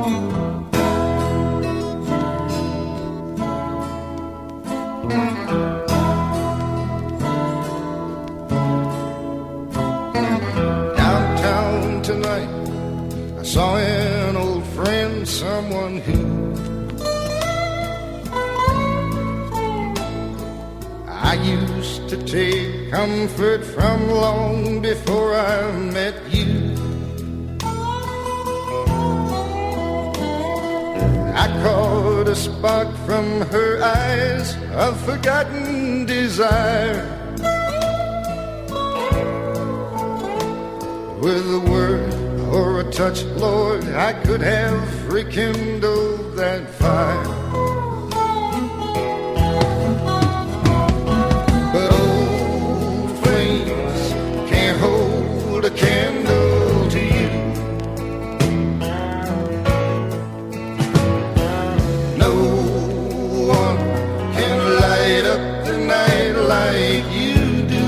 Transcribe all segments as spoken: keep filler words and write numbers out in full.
Downtown tonight, I saw an old friend, someone who I used to take comfort from long before I met you. I caught a spark from her eyes of forgotten desire. With a word or a touch, Lord, I could have rekindled that fire. But old flames can't hold a candle to you. No one can light up the night like you do.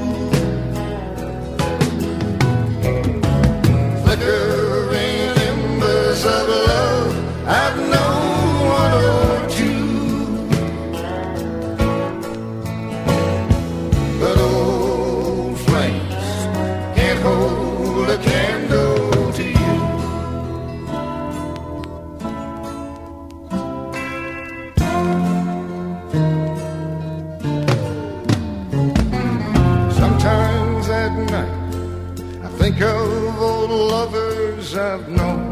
Flickering embers of love, I've known one or two. But old flames can't hold a candle to you. Sometimes at night I think of old lovers I've known,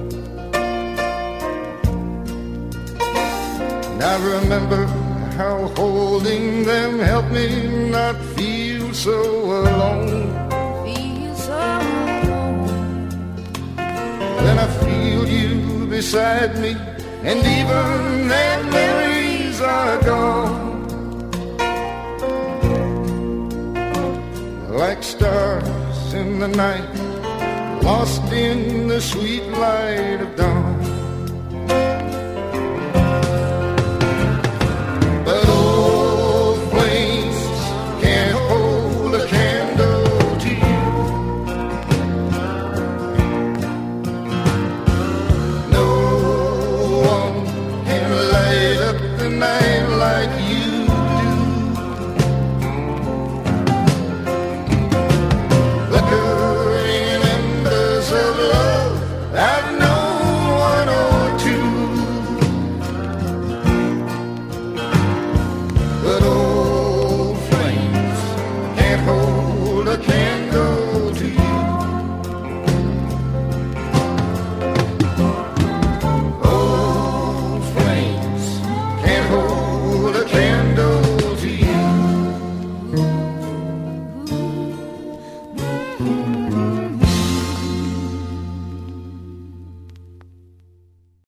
and I remember how holding them helped me not feel so alone. Feel so alone. Then I feel you beside me, and even their memories are gone. Like stars in the night, lost in the sweet light of dawn.